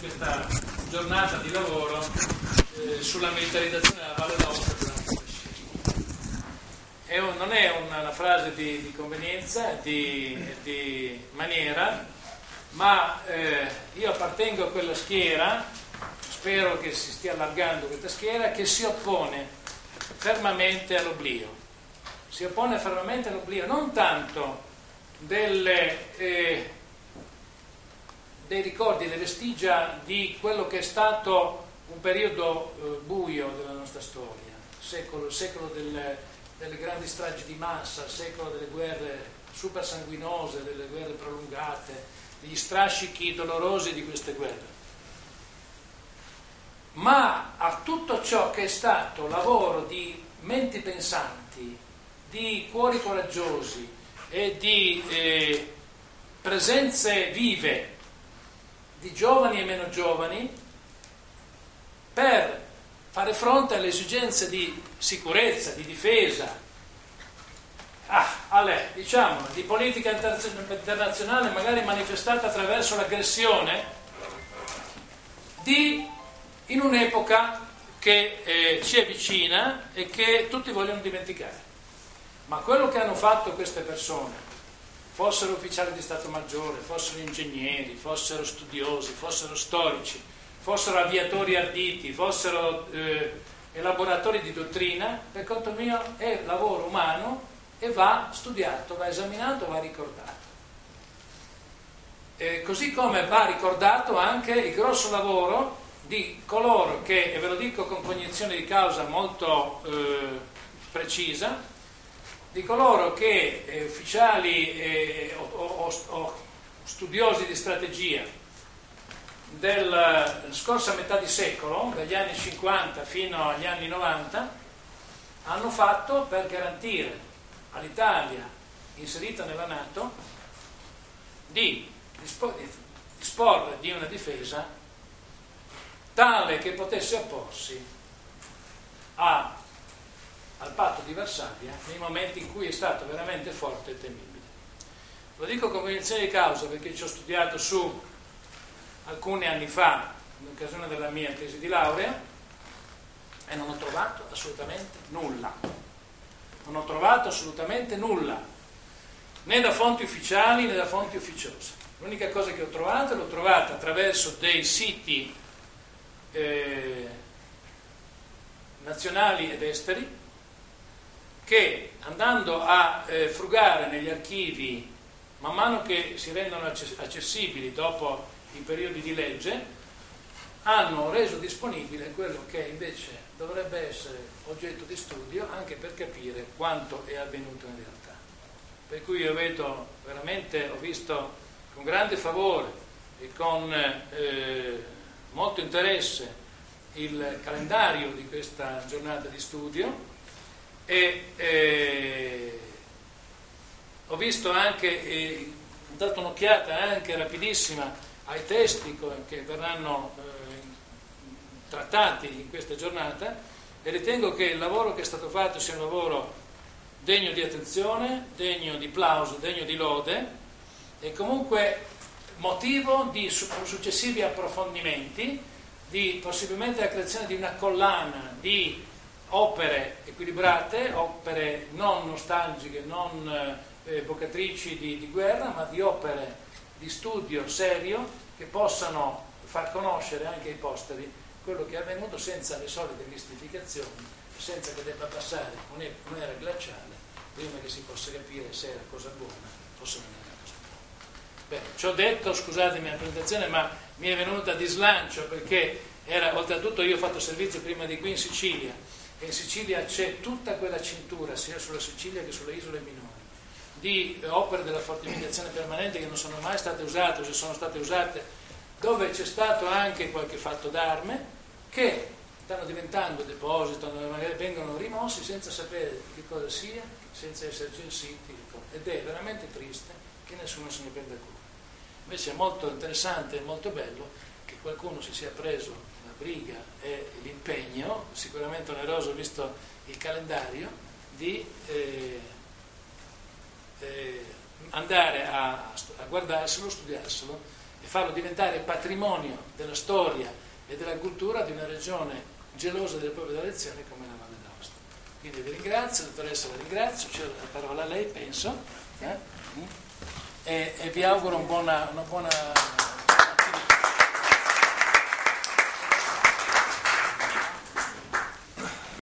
questa giornata di lavoro sulla militarizzazione della Valle d'Aosta durante il fascismo. Non è una frase di convenienza, di maniera, ma io appartengo a quella schiera, spero che si stia allargando questa schiera, che si oppone fermamente all'oblio. Si oppone fermamente all'oblio, non tanto dei ricordi, le vestigia di quello che è stato un periodo buio della nostra storia, il secolo delle grandi stragi di massa, il secolo delle guerre super sanguinose, delle guerre prolungate, degli strascichi dolorosi di queste guerre, ma a tutto ciò che è stato lavoro di menti pensanti, di cuori coraggiosi e di presenze vive di giovani e meno giovani per fare fronte alle esigenze di sicurezza, di difesa, di politica internazionale magari manifestata attraverso l'aggressione in un'epoca che ci è vicina e che tutti vogliono dimenticare. Ma quello che hanno fatto queste persone, fossero ufficiali di Stato Maggiore, fossero ingegneri, fossero studiosi, fossero storici, fossero aviatori arditi, fossero elaboratori di dottrina, per conto mio è lavoro umano e va studiato, va esaminato, va ricordato. Così come va ricordato anche il grosso lavoro di coloro che, e ve lo dico con cognizione di causa molto precisa, di coloro che ufficiali o studiosi di strategia della scorsa metà di secolo, dagli anni 50 fino agli anni 90, hanno fatto per garantire all'Italia inserita nella NATO di disporre di una difesa tale che potesse opporsi al patto di Varsavia nei momenti in cui è stato veramente forte e temibile. Lo dico con cognizione di causa perché ci ho studiato su alcuni anni fa in occasione della mia tesi di laurea e non ho trovato assolutamente nulla. Non ho trovato assolutamente nulla, né da fonti ufficiali né da fonti ufficiose. L'unica cosa che ho trovato l'ho trovata attraverso dei siti nazionali ed esteri che, andando a frugare negli archivi man mano che si rendono accessibili dopo i periodi di legge, hanno reso disponibile quello che invece dovrebbe essere oggetto di studio anche per capire quanto è avvenuto in realtà. Per cui io ho visto con grande favore e con molto interesse il calendario di questa giornata di studio e ho visto anche, ho dato un'occhiata anche rapidissima ai testi che verranno trattati in questa giornata e ritengo che il lavoro che è stato fatto sia un lavoro degno di attenzione, degno di plauso, degno di lode e comunque motivo di successivi approfondimenti, di possibilmente la creazione di una collana di opere equilibrate, opere non nostalgiche, non evocatrici di guerra, ma di opere di studio serio che possano far conoscere anche ai posteri quello che è avvenuto senza le solite mistificazioni, senza che debba passare un'era glaciale prima che si possa capire se era cosa buona o se non era cosa buona. Bene, ci ho detto, scusatemi la presentazione, ma mi è venuta di slancio perché oltretutto io ho fatto servizio prima di qui in Sicilia e in Sicilia c'è tutta quella cintura, sia sulla Sicilia che sulle isole minori, di opere della fortificazione permanente che non sono mai state usate o se sono state usate dove c'è stato anche qualche fatto d'arme che stanno diventando deposito, magari vengono rimossi senza sapere che cosa sia, senza essere censiti, ed è veramente triste che nessuno se ne prenda cura. Invece è molto interessante e molto bello che qualcuno si sia preso la briga e l'impegno, sicuramente oneroso visto il calendario, di andare a guardarselo, studiarselo e farlo diventare patrimonio della storia e della cultura di una regione gelosa delle proprie tradizioni come la Valle d'Aosta. Quindi vi ringrazio, dottoressa, la ringrazio, c'è la parola a lei, penso, e vi auguro una buona